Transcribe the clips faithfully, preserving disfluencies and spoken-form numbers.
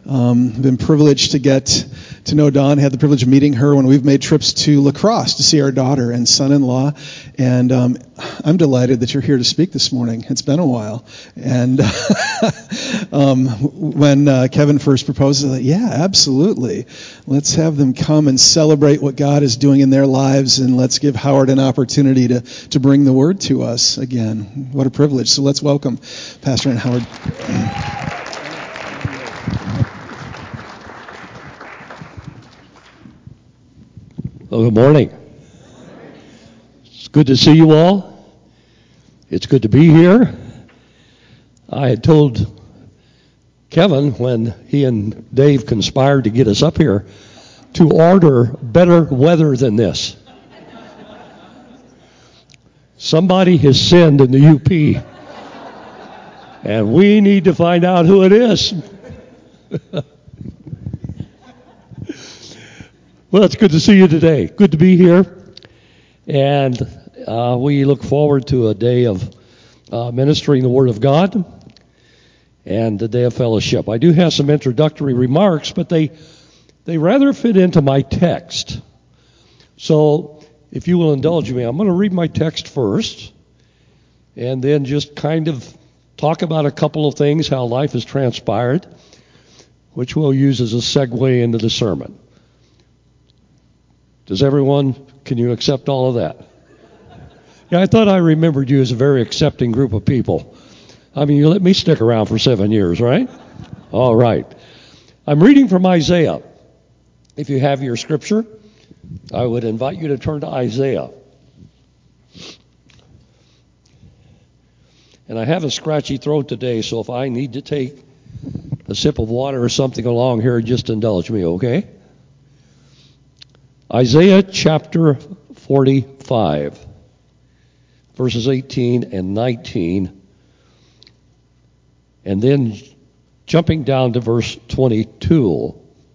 Um, I've been privileged to get to know Dawn, had the privilege of meeting her when we've made trips to La Crosse to see our daughter and son-in-law. And um, I'm delighted that you're here to speak this morning. It's been a while. And um, when uh, Kevin first proposed, I thought, yeah, absolutely. Let's have them come and celebrate what God is doing in their lives, and let's give Howard an opportunity to, to bring the word to us again. What a privilege. So let's welcome Pastor and Howard. Well, good morning. It's good to see you all. It's good to be here. I had told Kevin when he and Dave conspired to get us up here to order better weather than this. Somebody has sinned in the U P, and we need to find out who it is. Well, it's good to see you today. Good to be here. And uh, we look forward to a day of uh, ministering the Word of God and a day of fellowship. I do have some introductory remarks, but they they rather fit into my text. So if you will indulge me, I'm going to read my text first and then just kind of talk about a couple of things, how life has transpired, which we'll use as a segue into the sermon. Does everyone, can you accept all of that? Yeah, I thought I remembered you as a very accepting group of people. I mean, you let me stick around for seven years, right? All right. I'm reading from Isaiah. If you have your scripture, I would invite you to turn to Isaiah. And I have a scratchy throat today, so if I need to take a sip of water or something along here, just indulge me, okay? Isaiah chapter forty-five, verses eighteen and nineteen, and then jumping down to verse twenty-two.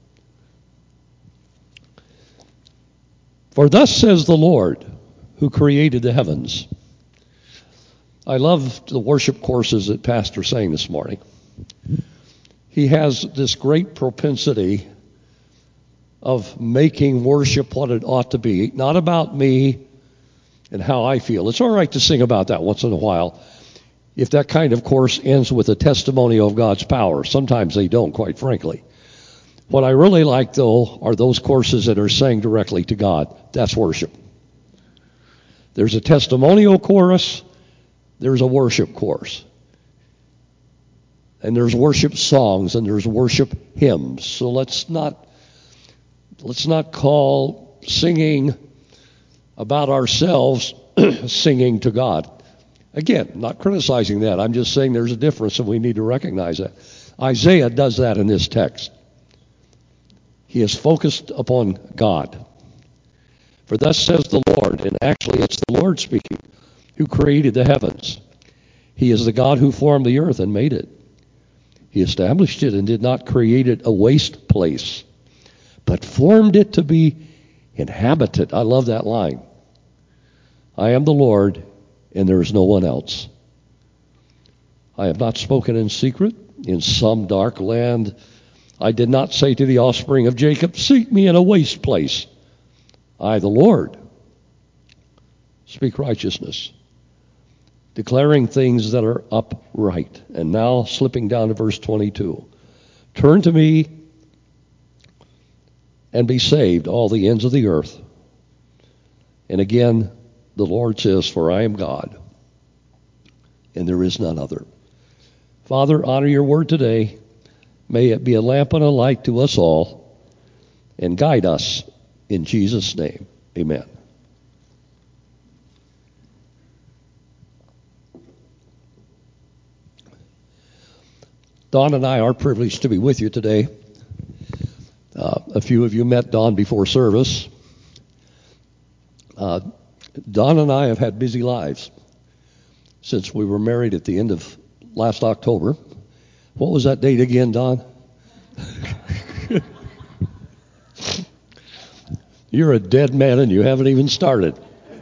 For thus says the Lord, who created the heavens. I love the worship courses that Pastor sang this morning. He has this great propensity of making worship what it ought to be, not about me and how I feel. It's all right to sing about that once in a while, if that kind of course ends with a testimony of God's power. Sometimes they don't, quite frankly. What I really like, though, are those courses that are sang directly to God. That's worship. There's a testimonial chorus, there's a worship course. And there's worship songs, and there's worship hymns. So let's not Let's not call singing about ourselves singing to God. Again, not criticizing that. I'm just saying there's a difference, and we need to recognize that. Isaiah does that in this text. He is focused upon God. For thus says the Lord, and actually it's the Lord speaking, who created the heavens. He is the God who formed the earth and made it. He established it and did not create it a waste place, but formed it to be inhabited. I love that line. I am the Lord, and there is no one else. I have not spoken in secret in some dark land. I did not say to the offspring of Jacob, seek me in a waste place. I, the Lord, speak righteousness, declaring things that are upright. And now slipping down to verse twenty-two. Turn to me and be saved, all the ends of the earth. And again, the Lord says, for I am God, and there is none other. Father, honor your word today. May it be a lamp and a light to us all, and guide us in Jesus' name. Amen. Dawn and I are privileged to be with you today. Uh, a few of you met Dawn before service. Uh, Dawn and I have had busy lives since we were married at the end of last October. What was that date again, Dawn? You're a dead man and you haven't even started.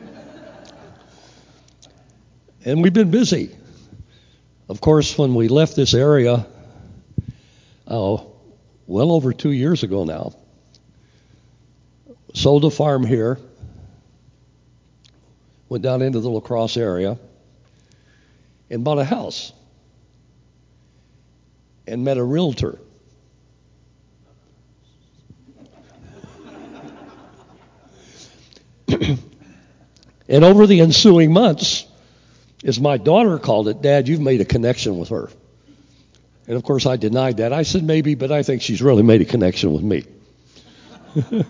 And we've been busy. Of course, when we left this area, uh, well over two years ago now. Sold a farm here, went down into the La Crosse area, and bought a house, and met a realtor. And over the ensuing months, as my daughter called it, Dad, you've made a connection with her. And of course I denied that. I said maybe, but I think she's really made a connection with me. To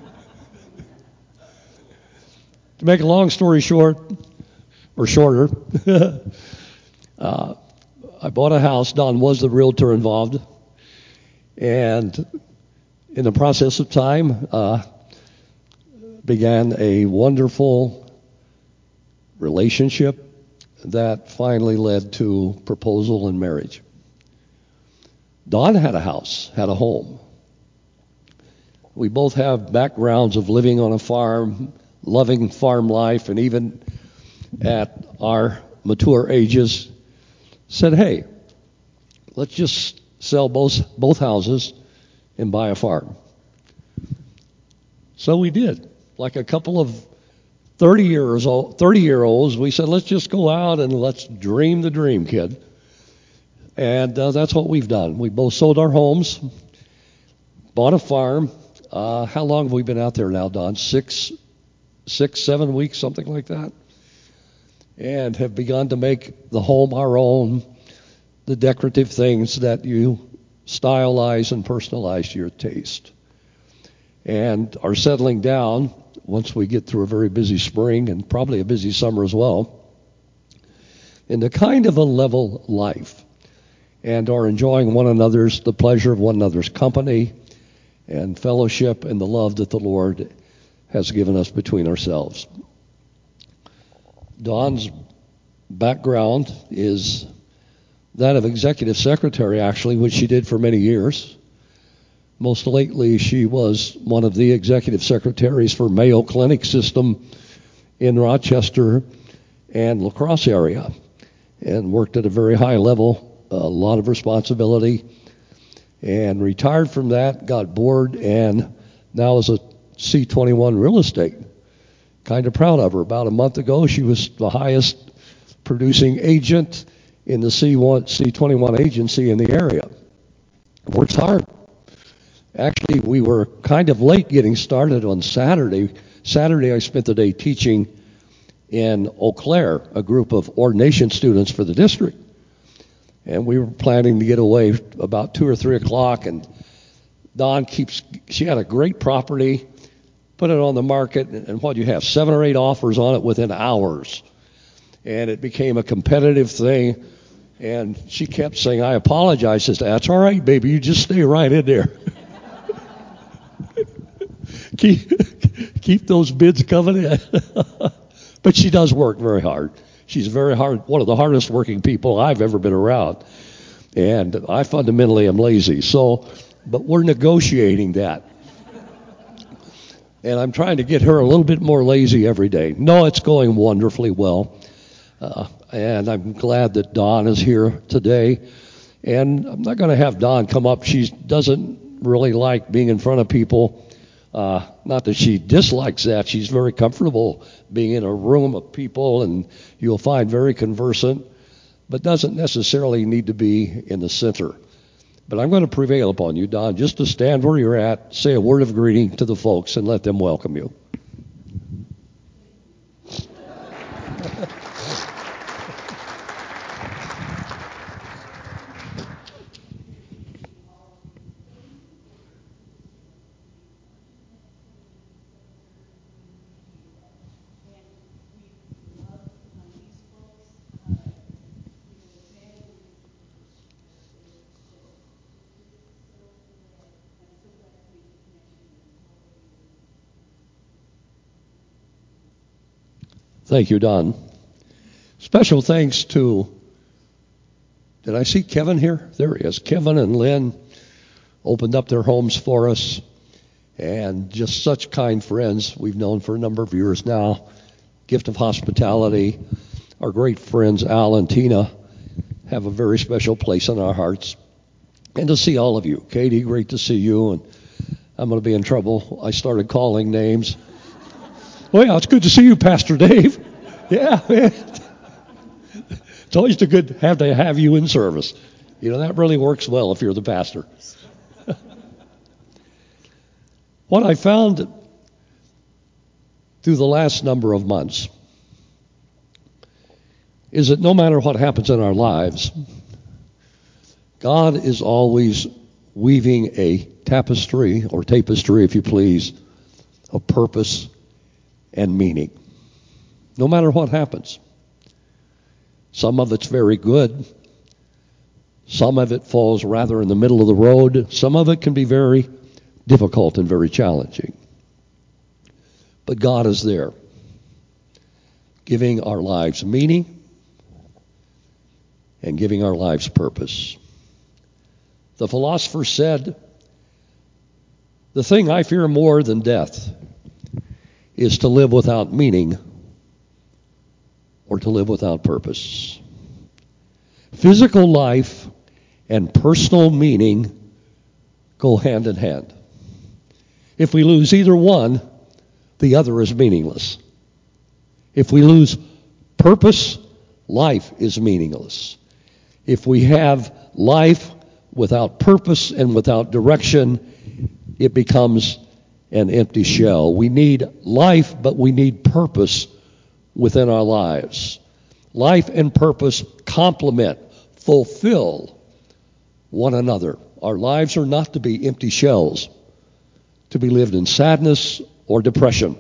make a long story short, or shorter, uh, I bought a house. Don was the realtor involved. And in the process of time, uh, began a wonderful relationship that finally led to proposal and marriage. Don had a house, had a home. We both have backgrounds of living on a farm, loving farm life, and even at our mature ages said, hey, let's just sell both both houses and buy a farm. So we did. Like a couple of thirty years old, thirty year olds, we said, let's just go out and let's dream the dream, kid. And uh, that's what we've done. We both sold our homes, bought a farm. Uh, how long have we been out there now, Don? Six, six, seven weeks, something like that. And have begun to make the home our own, the decorative things that you stylize and personalize to your taste. And are settling down once we get through a very busy spring and probably a busy summer as well, into kind of a level life, and are enjoying one another's, the pleasure of one another's company and fellowship and the love that the Lord has given us between ourselves. Dawn's background is that of executive secretary, actually, which she did for many years. Most lately, she was one of the executive secretaries for Mayo Clinic System in Rochester and La Crosse area, and worked at a very high level, a lot of responsibility, and retired from that, got bored, and now is a C twenty-one real estate. Kind of proud of her. About a month ago, she was the highest producing agent in the C twenty-one agency in the area. Works hard. Actually, we were kind of late getting started on Saturday. Saturday, I spent the day teaching in Eau Claire, a group of ordination students for the district. And we were planning to get away about two or three o'clock, and Dawn keeps, she had a great property, put it on the market, and what do you have, seven or eight offers on it within hours. And it became a competitive thing, and she kept saying, I apologize. I said, that's all right, baby, you just stay right in there. keep, keep those bids coming in. But she does work very hard. She's very hard, one of the hardest working people I've ever been around. And I fundamentally am lazy. So, but we're negotiating that. And I'm trying to get her a little bit more lazy every day. No, it's going wonderfully well. Uh, and I'm glad that Dawn is here today. And I'm not going to have Dawn come up. She doesn't really like being in front of people. Uh, not that she dislikes that. She's very comfortable being in a room of people, and you'll find very conversant, but doesn't necessarily need to be in the center. But I'm going to prevail upon you, Don, just to stand where you're at, say a word of greeting to the folks, and let them welcome you. Thank you, Don. Special thanks to, did I see Kevin here? There he is. Kevin and Lynn opened up their homes for us, and just such kind friends we've known for a number of years now. Gift of hospitality. Our great friends Al and Tina have a very special place in our hearts. and to see all of you. Katie, great to see you, and I'm going to be in trouble. I started calling names. Oh, yeah, it's good to see you, Pastor Dave. Yeah, man. It's always a good to have to have you in service. You know, that really works well if you're the pastor. What I found through the last number of months is that no matter what happens in our lives, God is always weaving a tapestry, or tapestry if you please, of purpose and meaning. No matter what happens. Some of it's very good. Some of it falls rather in the middle of the road. Some of it can be very difficult and very challenging. But God is there, giving our lives meaning and giving our lives purpose. The philosopher said, "The thing I fear more than death is to live without meaning or to live without purpose." Physical life and personal meaning go hand in hand. If we lose either one, the other is meaningless. If we lose purpose, life is meaningless. If we have life without purpose and without direction, it becomes an empty shell. We need life, but we need purpose within our lives. Life and purpose complement, fulfill one another. Our lives are not to be empty shells, to be lived in sadness or depression.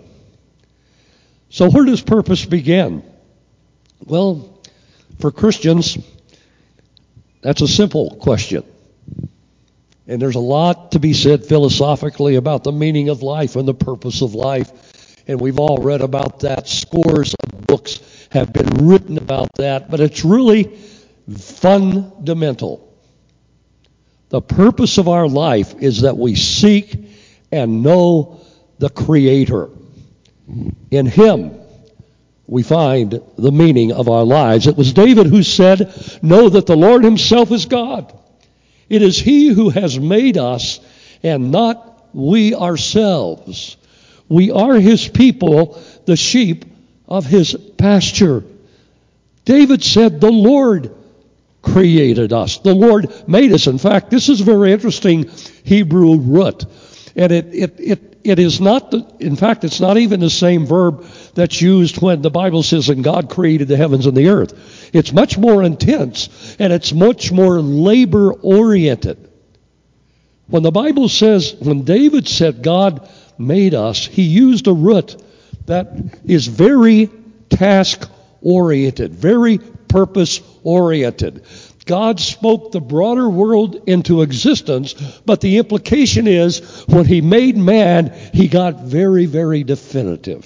So where does purpose begin? Well, for Christians, that's a simple question. And there's a lot to be said philosophically about the meaning of life and the purpose of life. And we've all read about that. Scores of books have been written about that. But it's really fundamental. The purpose of our life is that we seek and know the Creator. In Him, we find the meaning of our lives. It was David who said, "Know that the Lord Himself is God. It is He who has made us, and not we ourselves. We are His people, the sheep of His pasture." David said, "The Lord created us. The Lord made us." In fact, this is a very interesting Hebrew root. And it, it, it, it is not, the, in fact, it's not even the same verb that's used when the Bible says, "And God created the heavens and the earth." It's much more intense, and it's much more labor-oriented. When the Bible says, when David said God made us, he used a root that is very task-oriented, very purpose-oriented. God spoke the broader world into existence, but the implication is when He made man, He got very, very definitive.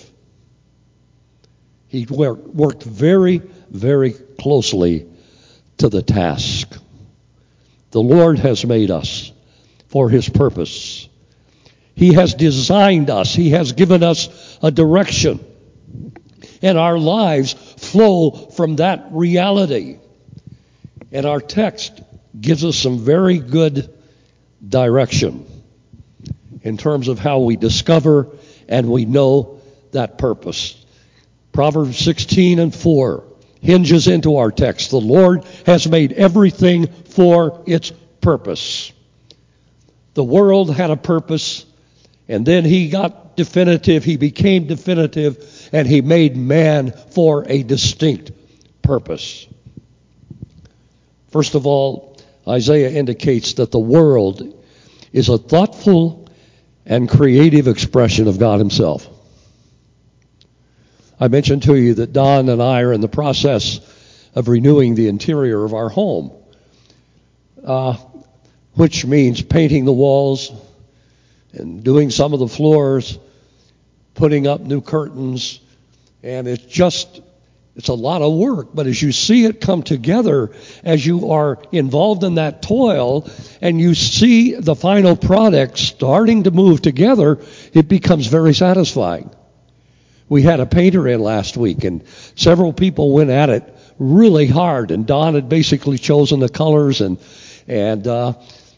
He worked very, very closely to the task. The Lord has made us for His purpose. He has designed us. He has given us a direction. And our lives flow from that reality. And our text gives us some very good direction in terms of how we discover and we know that purpose. Proverbs sixteen and four hinges into our text. The Lord has made everything for its purpose. The world had a purpose, and then He got definitive. He became definitive, and He made man for a distinct purpose. First of all, Isaiah indicates that the world is a thoughtful and creative expression of God Himself. I mentioned to you that Don and I are in the process of renewing the interior of our home, uh, which means painting the walls and doing some of the floors, putting up new curtains, and it's just It's a lot of work, but as you see it come together, as you are involved in that toil, and you see the final product starting to move together, it becomes very satisfying. We had a painter in last week, and several people went at it really hard, and Don had basically chosen the colors, and and uh,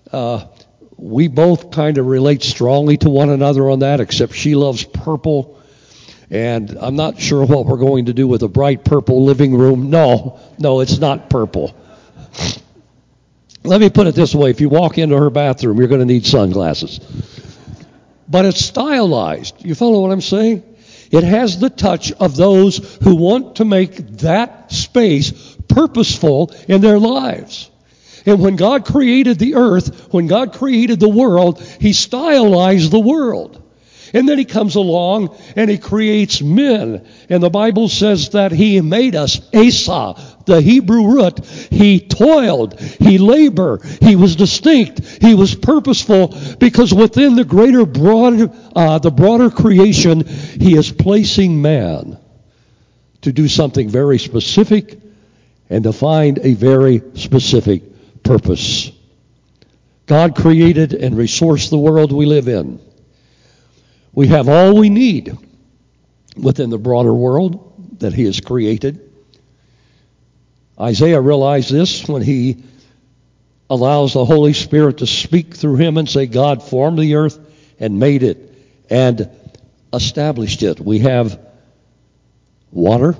Uh, we both kind of relate strongly to one another on that, except she loves purple. And I'm not sure what we're going to do with a bright purple living room. No, no, it's not purple. Let me put it this way. If you walk into her bathroom, you're going to need sunglasses. But it's stylized. You follow what I'm saying? It has the touch of those who want to make that space purposeful in their lives. And when God created the earth, when God created the world, He stylized the world. And then He comes along and He creates men. And the Bible says that He made us, Asa, the Hebrew root. He toiled, He labored, He was distinct, He was purposeful, because within the greater, broad, uh, the broader creation, He is placing man to do something very specific and to find a very specific purpose. God created and resourced the world we live in. We have all we need within the broader world that He has created. Isaiah realized this when he allows the Holy Spirit to speak through him and say, God formed the earth and made it and established it. We have water.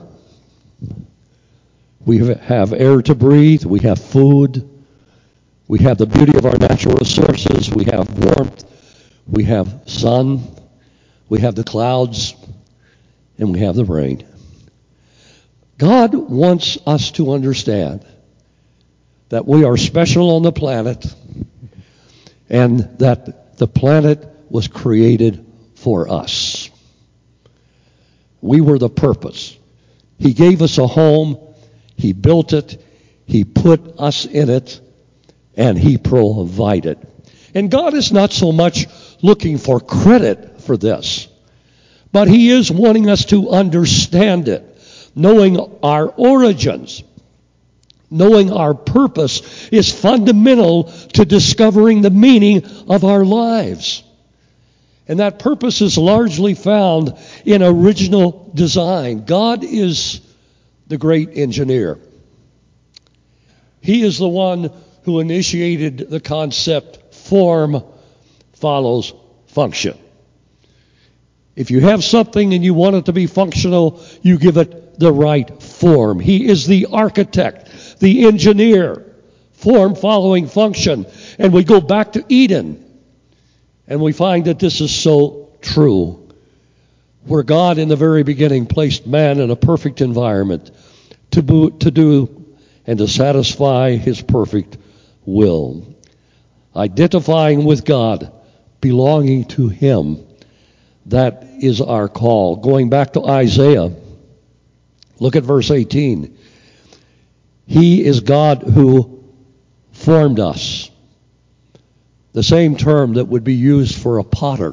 We have air to breathe. We have food. We have the beauty of our natural resources. We have warmth. We have sun. We have the clouds, and we have the rain. God wants us to understand that we are special on the planet and that the planet was created for us. We were the purpose. He gave us a home. He built it. He put us in it, and He provided. And God is not so much looking for credit for this, but He is wanting us to understand it, knowing our origins, knowing our purpose is fundamental to discovering the meaning of our lives. And that purpose is largely found in original design. God is the great engineer. He is the one who initiated the concept form follows function. If you have something and you want it to be functional, you give it the right form. He is the architect, the engineer, form following function. And we go back to Eden, and we find that this is so true, where God in the very beginning placed man in a perfect environment to, bo- to do and to satisfy His perfect will. Identifying with God, belonging to Him, that is our call. Going back to Isaiah, look at verse eighteen. He is God who formed us. The same term that would be used for a potter,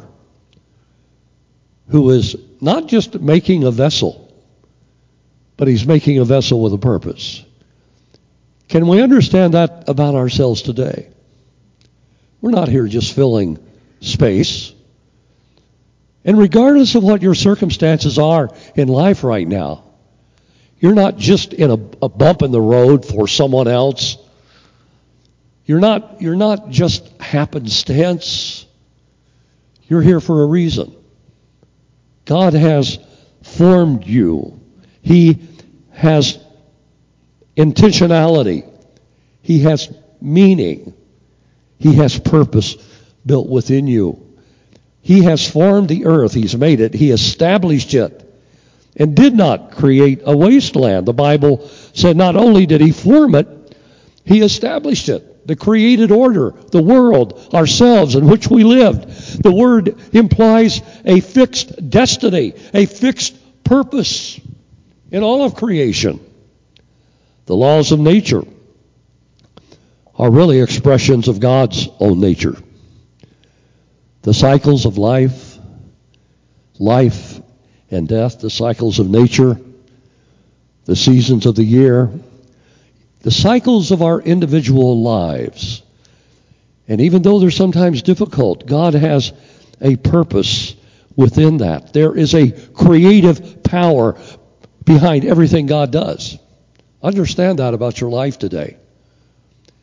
who is not just making a vessel, but he's making a vessel with a purpose. Can we understand that about ourselves today? We're not here just filling space. And regardless of what your circumstances are in life right now, you're not just in a, a bump in the road for someone else. You're not, you're not just happenstance. You're here for a reason. God has formed you. He has intentionality. He has meaning. He has purpose built within you. He has formed the earth. He's made it. He established it and did not create a wasteland. The Bible said not only did He form it, He established it. The created order, the world, ourselves in which we lived. The word implies a fixed destiny, a fixed purpose in all of creation. The laws of nature are really expressions of God's own nature. The cycles of life, life and death, the cycles of nature, the seasons of the year, the cycles of our individual lives. And even though they're sometimes difficult, God has a purpose within that. There is a creative power behind everything God does. Understand that about your life today.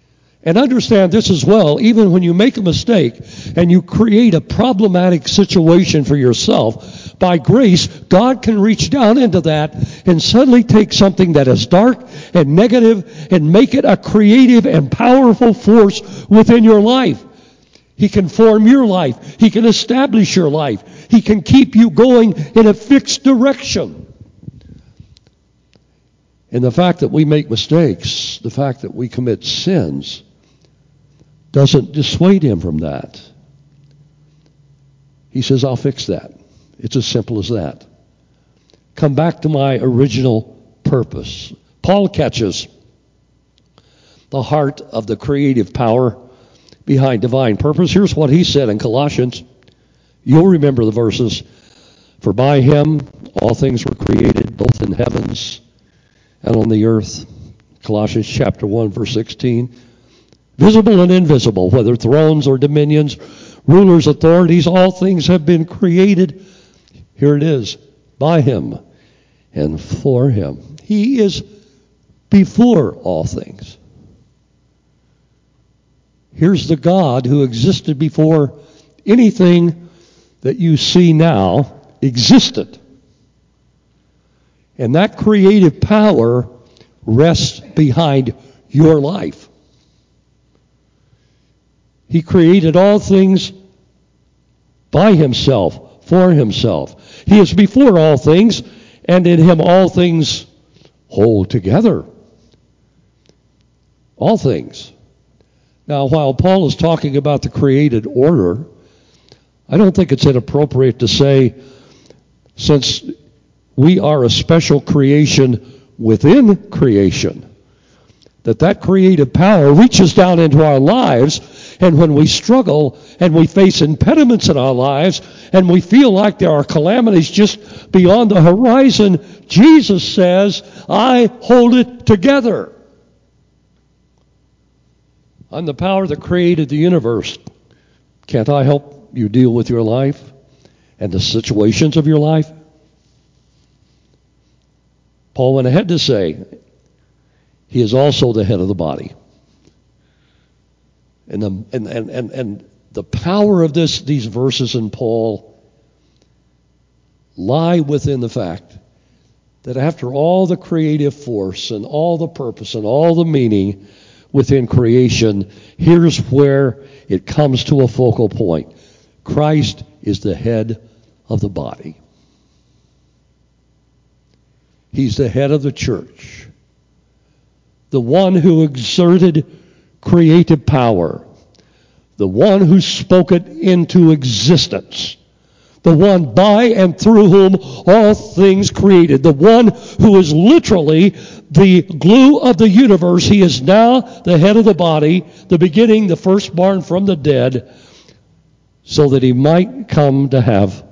And understand this as well, even when you make a mistake and you create a problematic situation for yourself, by grace, God can reach down into that and suddenly take something that is dark and negative and make it a creative and powerful force within your life. He can form your life. He can establish your life. He can keep you going in a fixed direction. And the fact that we make mistakes, the fact that we commit sins, doesn't dissuade him from that. He says, I'll fix that. It's as simple as that. Come back to my original purpose. Paul catches the heart of the creative power behind divine purpose. Here's what he said in Colossians. You'll remember the verses. For by him all things were created, both in heavens and on the earth. Colossians chapter one, verse sixteen. Visible and invisible, whether thrones or dominions, rulers, authorities, all things have been created. Here it is, by him and for him. He is before all things. Here's the God who existed before anything that you see now existed. And that creative power rests behind your life. He created all things by himself, for himself. He is before all things, and in him all things hold together. All things. Now, while Paul is talking about the created order, I don't think it's inappropriate to say, since we are a special creation within creation, that that creative power reaches down into our lives, and when we struggle and we face impediments in our lives and we feel like there are calamities just beyond the horizon, Jesus says, I hold it together. I'm the power that created the universe. Can't I help you deal with your life and the situations of your life? Paul went ahead to say, he is also the head of the body. And the, and, and, and, and the power of this, these verses in Paul lie within the fact that after all the creative force and all the purpose and all the meaning within creation, here's where it comes to a focal point. Christ is the head of the body. He's the head of the church. The one who exerted creative power. The one who spoke it into existence. The one by and through whom all things created. The one who is literally the glue of the universe. He is now the head of the body, the beginning, the firstborn from the dead, so that he might come to have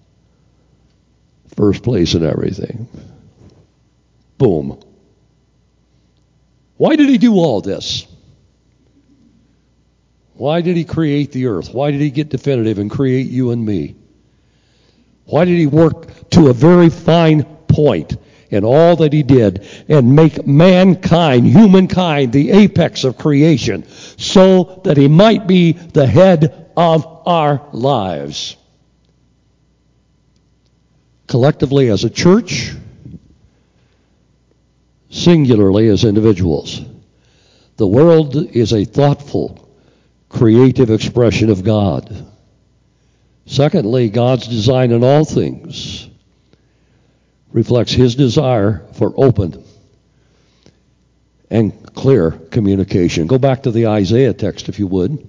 first place in everything. Boom. Why did he do all this? Why did he create the earth? Why did he get definitive and create you and me? Why did he work to a very fine point in all that he did and make mankind, humankind, the apex of creation, so that he might be the head of our lives? Collectively as a church, singularly as individuals. The world is a thoughtful, creative expression of God. Secondly, God's design in all things reflects his desire for open and clear communication. Go back to the Isaiah text, if you would.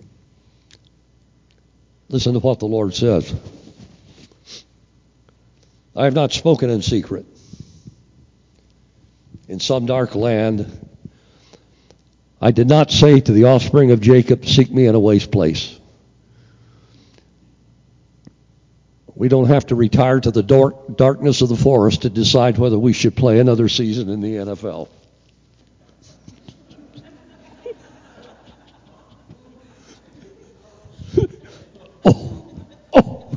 Listen to what the Lord says. I have not spoken in secret. In some dark land, I did not say to the offspring of Jacob, seek me in a waste place. We don't have to retire to the dark, darkness of the forest to decide whether we should play another season in the N F L. oh, oh.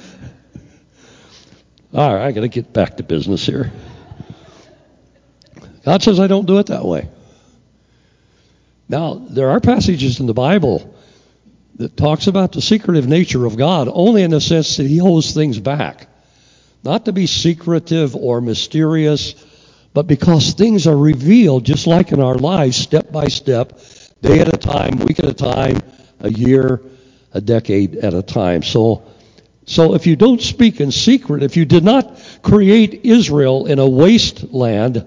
All right, I got to get back to business here. God says I don't do it that way. Now, there are passages in the Bible that talks about the secretive nature of God only in the sense that he holds things back. Not to be secretive or mysterious, but because things are revealed just like in our lives, step by step, day at a time, week at a time, a year, a decade at a time. So, so if you don't speak in secret, if you did not create Israel in a wasteland,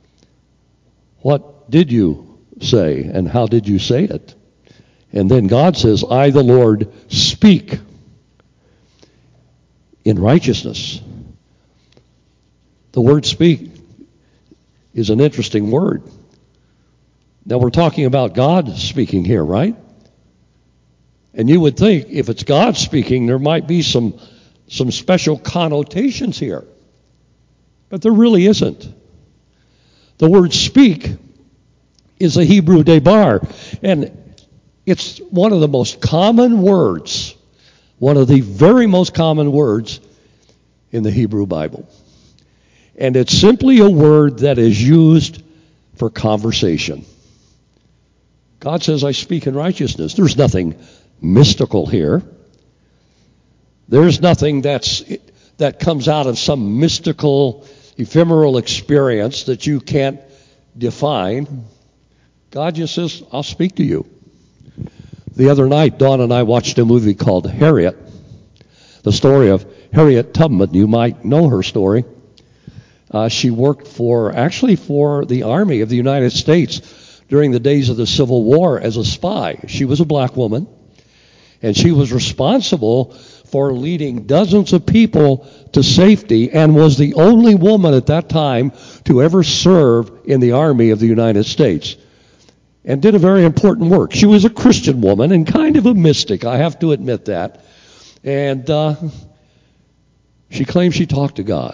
what did you say and how did you say it? And then God says, I, the Lord, speak in righteousness. The word speak is an interesting word. Now we're talking about God speaking here, right? And you would think if it's God speaking, there might be some, some special connotations here. But there really isn't. The word speak is a Hebrew debar, and it's one of the most common words, one of the very most common words in the Hebrew Bible. And it's simply a word that is used for conversation. God says, I speak in righteousness. There's nothing mystical here. There's nothing that's that comes out of some mystical, ephemeral experience that you can't define. God just says, I'll speak to you. The other night, Dawn and I watched a movie called Harriet, the story of Harriet Tubman. You might know her story. Uh, she worked for, actually for the Army of the United States during the days of the Civil War as a spy. She was a black woman, and she was responsible for leading dozens of people to safety and was the only woman at that time to ever serve in the Army of the United States. And did a very important work. She was a Christian woman and kind of a mystic, I have to admit that. And uh, she claimed she talked to God.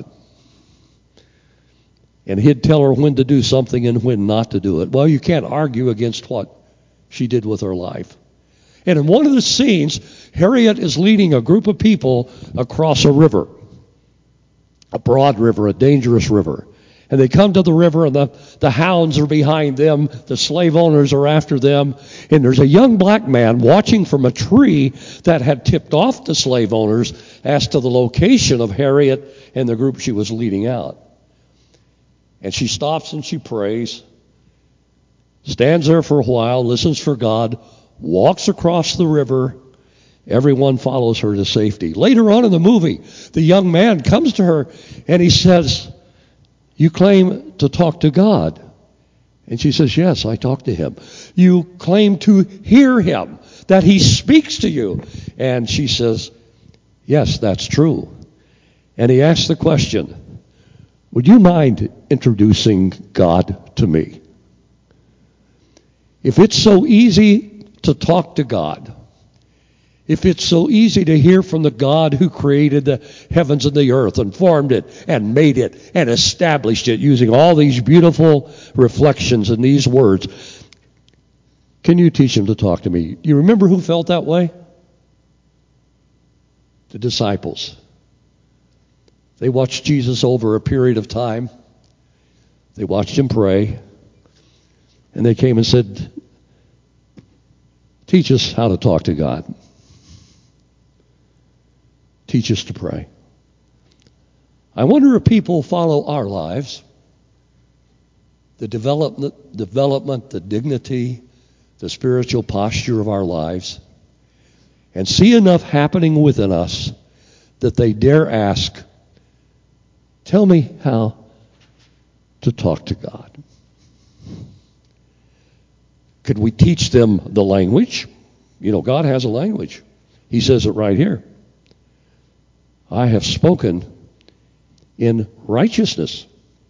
And he'd tell her when to do something and when not to do it. Well, you can't argue against what she did with her life. And in one of the scenes, Harriet is leading a group of people across a river, a broad river, a dangerous river. And they come to the river, and the, the hounds are behind them. The slave owners are after them. And there's a young black man watching from a tree that had tipped off the slave owners as to the location of Harriet and the group she was leading out. And she stops and she prays, stands there for a while, listens for God, walks across the river. Everyone follows her to safety. Later on in the movie, the young man comes to her and he says, you claim to talk to God. And she says, yes, I talk to him. You claim to hear him, that he speaks to you. And she says, yes, that's true. And he asks the question, would you mind introducing God to me? If it's so easy to talk to God, if it's so easy to hear from the God who created the heavens and the earth and formed it and made it and established it using all these beautiful reflections in these words, can you teach him to talk to me? You remember who felt that way? The disciples. They watched Jesus over a period of time. They watched him pray. And they came and said, teach us how to talk to God. Teach us to pray. I wonder if people follow our lives, the development, development, the dignity, the spiritual posture of our lives, and see enough happening within us that they dare ask, tell me how to talk to God. Could we teach them the language? You know, God has a language. He says it right here. I have spoken in righteousness.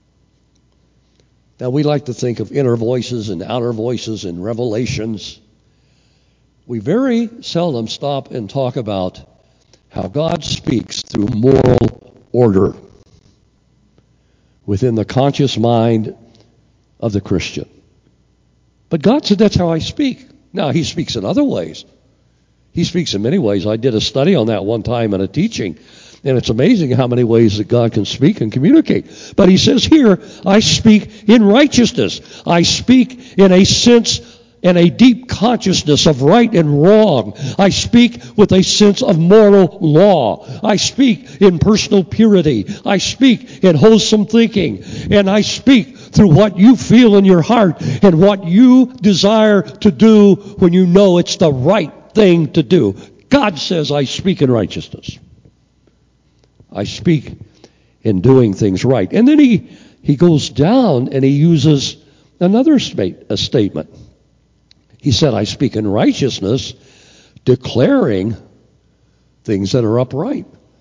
Now, we like to think of inner voices and outer voices and revelations. We very seldom stop and talk about how God speaks through moral order within the conscious mind of the Christian. But God said, that's how I speak. Now, he speaks in other ways. He speaks in many ways. I did a study on that one time in a teaching, and it's amazing how many ways that God can speak and communicate. But he says here, I speak in righteousness. I speak in a sense and a deep consciousness of right and wrong. I speak with a sense of moral law. I speak in personal purity. I speak in wholesome thinking. And I speak through what you feel in your heart and what you desire to do when you know it's the right thing to do. God says I speak in righteousness. I speak in doing things right. And then he, he goes down and he uses another state, a statement. He said, I speak in righteousness, declaring things that are upright.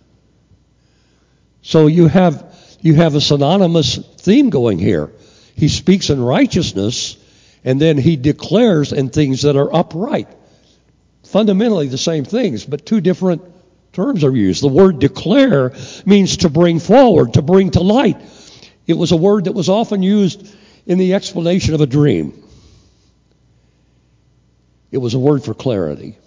So you have you have a synonymous theme going here. He speaks in righteousness, and then he declares in things that are upright. Fundamentally the same things, but two different terms are used. The word declare means to bring forward, to bring to light. It was a word that was often used in the explanation of a dream. It was a word for clarity.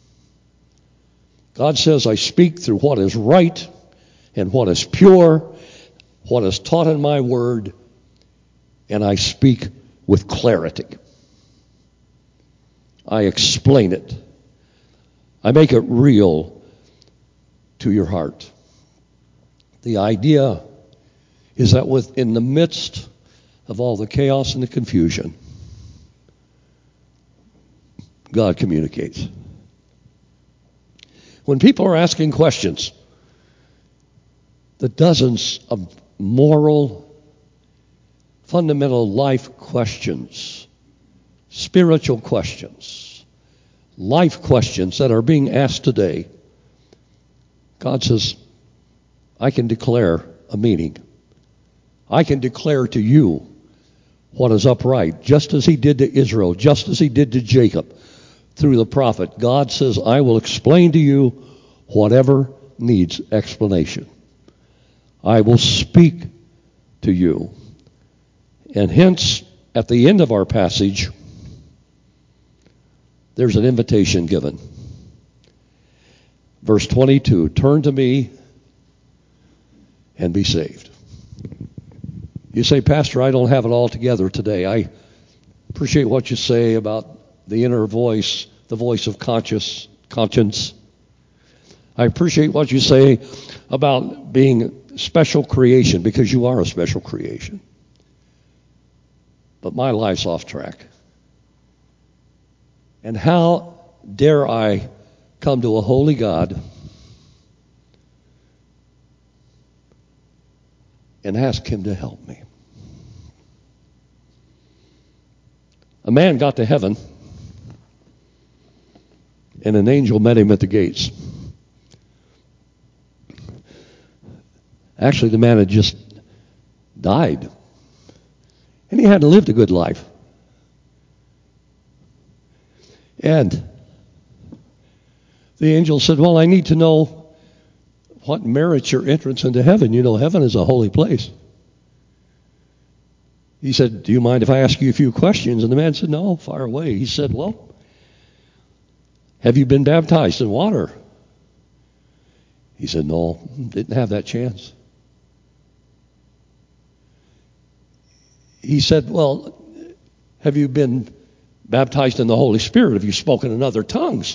God says, I speak through what is right and what is pure, what is taught in my word, and I speak with clarity. I explain it. I make it real to your heart. The idea is that within the midst of all the chaos and the confusion, God communicates. When people are asking questions, the dozens of moral, fundamental life questions, spiritual questions, life questions that are being asked today, God says, I can declare a meaning. I can declare to you what is upright, just as he did to Israel, just as he did to Jacob through the prophet. God says, I will explain to you whatever needs explanation. I will speak to you. And hence, at the end of our passage, there's an invitation given. Verse twenty-two, turn to me and be saved. You say, Pastor, I don't have it all together today. I appreciate what you say about the inner voice, the voice of conscious, conscience. I appreciate what you say about being special creation, because you are a special creation. But my life's off track. And how dare I come to a holy God and ask him to help me? A man got to heaven, and an angel met him at the gates. Actually, the man had just died, and he hadn't lived a good life. And the angel said, well, I need to know what merits your entrance into heaven. You know, heaven is a holy place. He said, do you mind if I ask you a few questions? And the man said, no, fire away. He said, well, have you been baptized in water? He said, no, didn't have that chance. He said, well, have you been baptized in the Holy Spirit? Have you spoken in other tongues?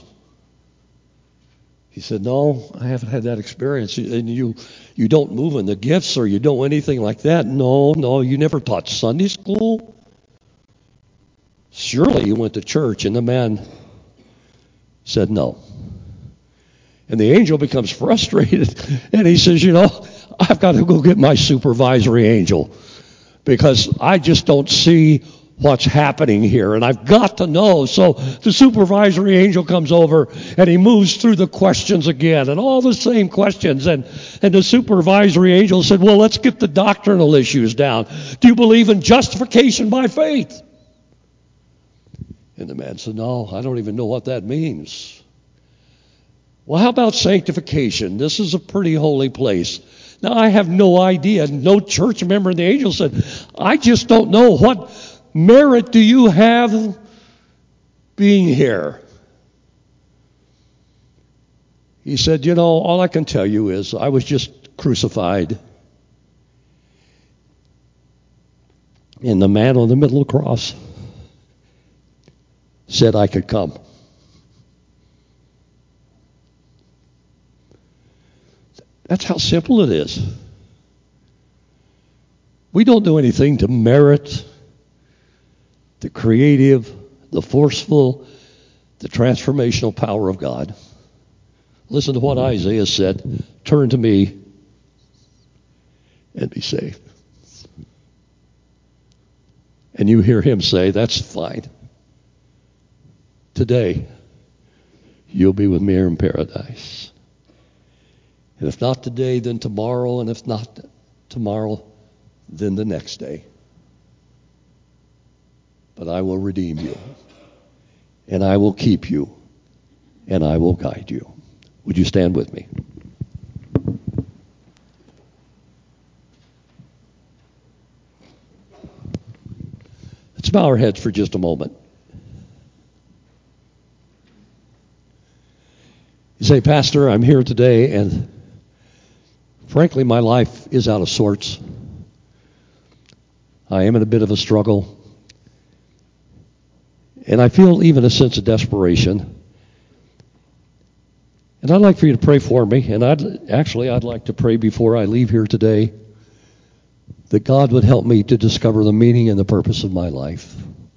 He said, no, I haven't had that experience. And you you don't move in the gifts, or you don't anything like that? No, no, you never taught Sunday school? Surely you went to church. And the man said no. And the angel becomes frustrated, and he says, you know, I've got to go get my supervisory angel, because I just don't see what's happening here, and I've got to know. So the supervisory angel comes over, and he moves through the questions again, and all the same questions. And, and the supervisory angel said, well, let's get the doctrinal issues down. Do you believe in justification by faith? And the man said, no, I don't even know what that means. Well, how about sanctification? This is a pretty holy place. Now, I have no idea. No church member. And the angel said, I just don't know. What merit do you have being here? He said, you know, all I can tell you is I was just crucified. And the man on the middle of the cross said I could come. That's how simple it is. We don't do anything to merit the creative, the forceful, the transformational power of God. Listen to what Isaiah said. Turn to me and be saved. And you hear him say, that's fine. Today, you'll be with me in paradise. And if not today, then tomorrow. And if not tomorrow, then the next day. But I will redeem you. And I will keep you. And I will guide you. Would you stand with me? Let's bow our heads for just a moment. You say, Pastor, I'm here today, and frankly, my life is out of sorts. I am in a bit of a struggle. And I feel even a sense of desperation. And I'd like for you to pray for me. And I'd actually, I'd like to pray before I leave here today that God would help me to discover the meaning and the purpose of my life.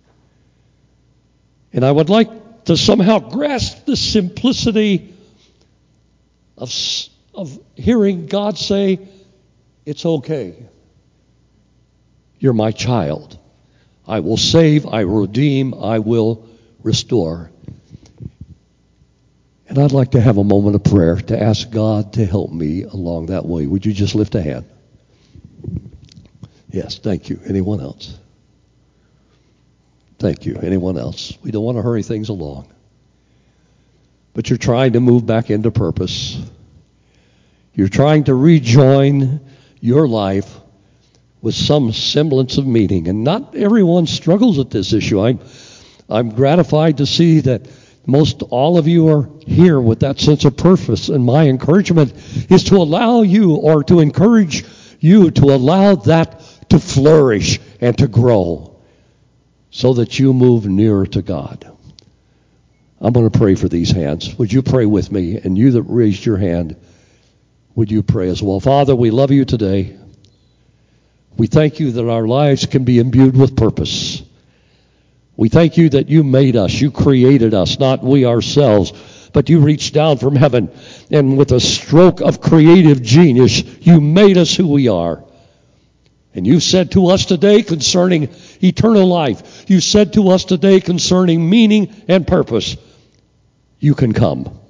And I would like to somehow grasp the simplicity of, of hearing God say, it's okay. You're my child. I will save, I will redeem, I will restore. And I'd like to have a moment of prayer to ask God to help me along that way. Would you just lift a hand? Yes, thank you. Anyone else? Thank you. Anyone else? We don't want to hurry things along. But you're trying to move back into purpose. You're trying to rejoin your life with some semblance of meaning. And not everyone struggles with this issue. I'm, I'm gratified to see that most all of you are here with that sense of purpose. And my encouragement is to allow you, or to encourage you to allow that to flourish and to grow so that you move nearer to God. I'm going to pray for these hands. Would you pray with me? And you that raised your hand, would you pray as well? Father, we love you today. We thank you that our lives can be imbued with purpose. We thank you that you made us, you created us, not we ourselves, but you reached down from heaven, and with a stroke of creative genius, you made us who we are. And you said to us today concerning eternal life, you said to us today concerning meaning and purpose, you can come.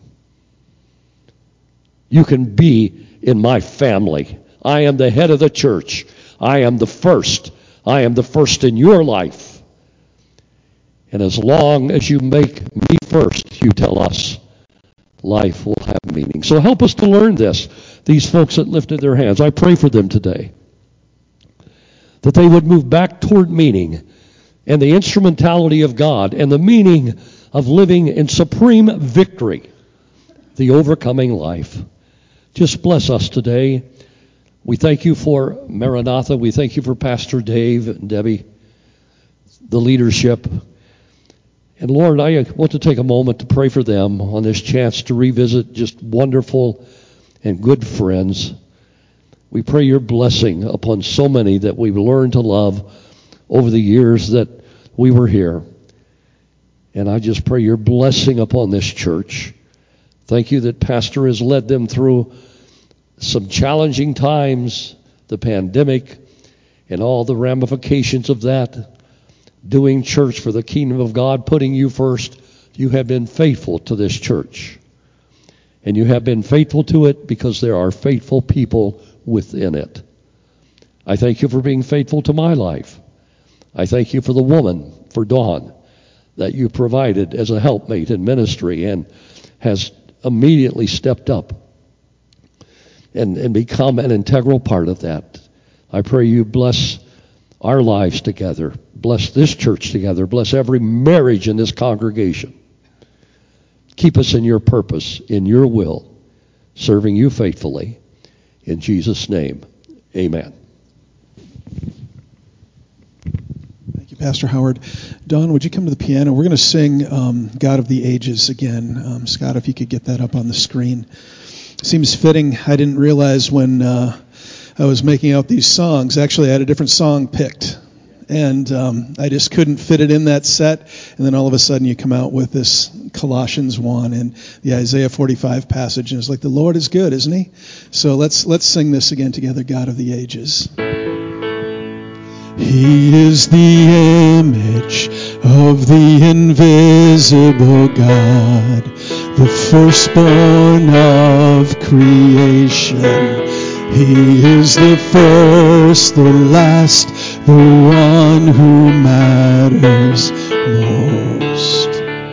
You can be in my family. I am the head of the church. I am the first. I am the first in your life. And as long as you make me first, you tell us, life will have meaning. So help us to learn this. These folks that lifted their hands, I pray for them today, that they would move back toward meaning and the instrumentality of God and the meaning of living in supreme victory, the overcoming life. Just bless us today. We thank you for Maranatha. We thank you for Pastor Dave and Debbie, the leadership. And Lord, I want to take a moment to pray for them on this chance to revisit just wonderful and good friends. We pray your blessing upon so many that we've learned to love over the years that we were here. And I just pray your blessing upon this church. Thank you that Pastor has led them through some challenging times, the pandemic, and all the ramifications of that. Doing church for the kingdom of God, putting you first. You have been faithful to this church. And you have been faithful to it because there are faithful people within it. I thank you for being faithful to my life. I thank you for the woman, for Dawn, that you provided as a helpmate in ministry and has immediately stepped up and, and become an integral part of that. I pray you bless our lives together. Bless this church together. Bless every marriage in this congregation. Keep us in your purpose, in your will, serving you faithfully. In Jesus' name, amen. Thank you. Pastor Howard. Don, would you come to the piano? We're going to sing um, God of the Ages again. Um, Scott, if you could get that up on the screen. Seems fitting. I didn't realize when uh, I was making out these songs, actually I had a different song picked. And um, I just couldn't fit it in that set. And then all of a sudden you come out with this Colossians one and the Isaiah forty-five passage. And it's like, the Lord is good, isn't he? So let's let's sing this again together, God of the Ages. He is the image of the invisible God, the firstborn of creation. He is the first, the last, the one who matters most.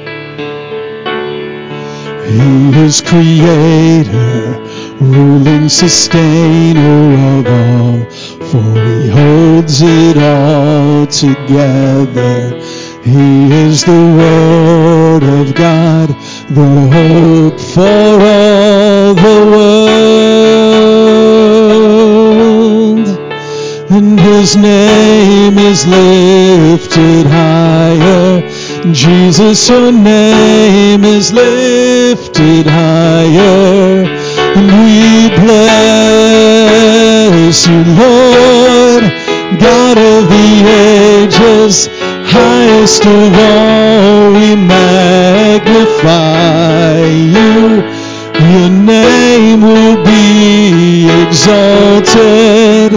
He is creator, ruling sustainer of all, for he holds it all together. He is the Word of God, the hope for all the world. And his name is lifted higher. Jesus, your name is lifted higher. And we bless you, Lord, God of the ages, highest of all, we magnify you. Your name will be exalted,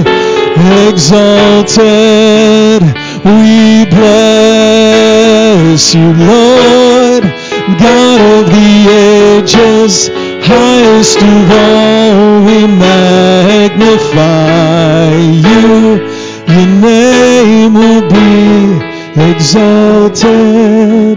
exalted. We bless you, Lord, God of the ages, highest of all, we magnify you. Your name will be exalted,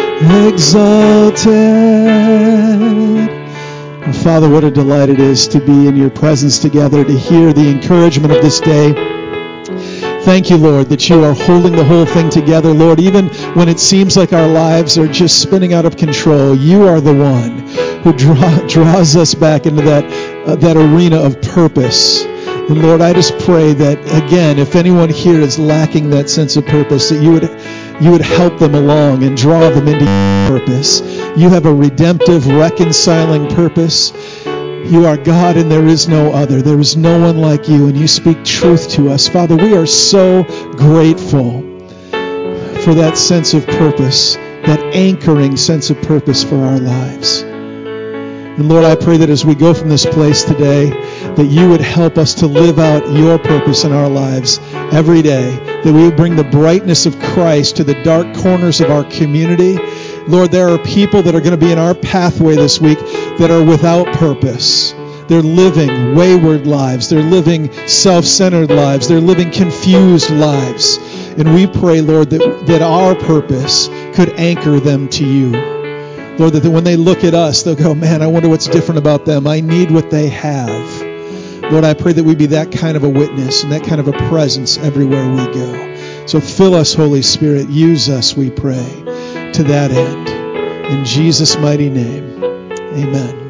exalted. And Father, what a delight it is to be in your presence together, to hear the encouragement of this day. Thank you, Lord, that you are holding the whole thing together, Lord. Even when it seems like our lives are just spinning out of control, you are the one who draw, draws us back into that, uh, that arena of purpose. And Lord, I just pray that, again, if anyone here is lacking that sense of purpose, that you would you would help them along and draw them into your purpose. You have a redemptive, reconciling purpose. You are God and there is no other. There is no one like you, and you speak truth to us. Father, we are so grateful for that sense of purpose, that anchoring sense of purpose for our lives. And Lord, I pray that as we go from this place today, that you would help us to live out your purpose in our lives every day, that we would bring the brightness of Christ to the dark corners of our community. Lord, there are people that are going to be in our pathway this week that are without purpose. They're living wayward lives. They're living self-centered lives. They're living confused lives. And we pray, Lord, that, that our purpose could anchor them to you. Lord, that when they look at us, they'll go, man, I wonder what's different about them. I need what they have. Lord, I pray that we be that kind of a witness and that kind of a presence everywhere we go. So fill us, Holy Spirit. Use us, we pray, to that end. In Jesus' mighty name, amen.